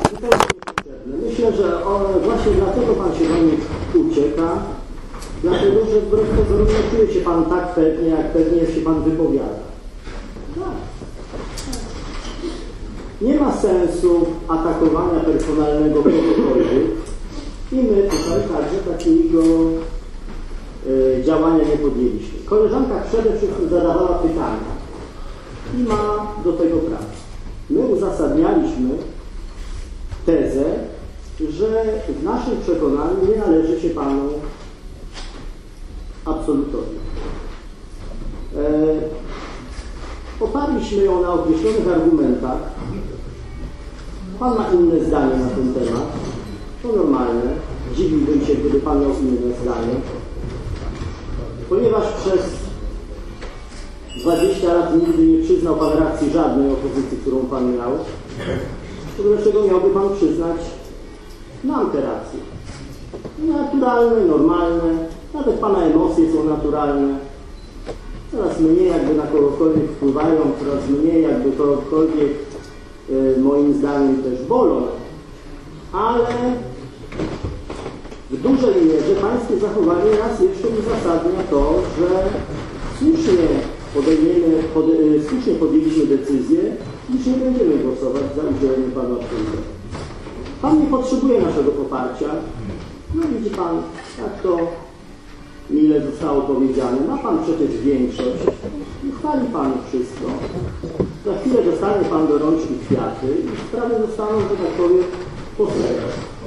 I to jest niepotrzebne. Myślę, że właśnie dlatego Pan się do nich ucieka, dlatego, że wbrew pozorom nie czuje się Pan tak pewnie, jak pewnie się Pan wypowiada. Tak. Nie ma sensu atakowania personalnego kogokolwiek i my tutaj także takiego działania nie podjęliśmy. Koleżanka przede wszystkim zadawała pytania i ma do tego prawo. My uzasadnialiśmy tezę, że w naszym przekonaniu nie należy się Panu absolutorium. Oparliśmy ją na określonych argumentach. Pan ma inne zdanie na ten temat. To normalne. Dziwiłbym się, gdyby Pan miał inne zdanie. Ponieważ przez 20 lat nigdy nie przyznał Pan racji żadnej opozycji, którą Pan miał, to dlaczego miałby Pan przyznać nam te racje? Naturalne, normalne, nawet Pana emocje są naturalne. Coraz mniej jakby na kogokolwiek wpływają, coraz mniej jakby kogokolwiek moim zdaniem też bolą. Ale w dużej mierze Pańskie zachowanie raz jeszcze uzasadnia to, że słusznie podjęliśmy decyzję, iż nie będziemy głosować za udzieleniem Panu absolutorium. Pan nie potrzebuje naszego poparcia. No widzi Pan, jak to mile zostało powiedziane. Ma Pan przecież większość. I chwali Pan wszystko. Za chwilę dostanie Pan do rączki kwiaty i sprawy zostaną, że tak powiem, po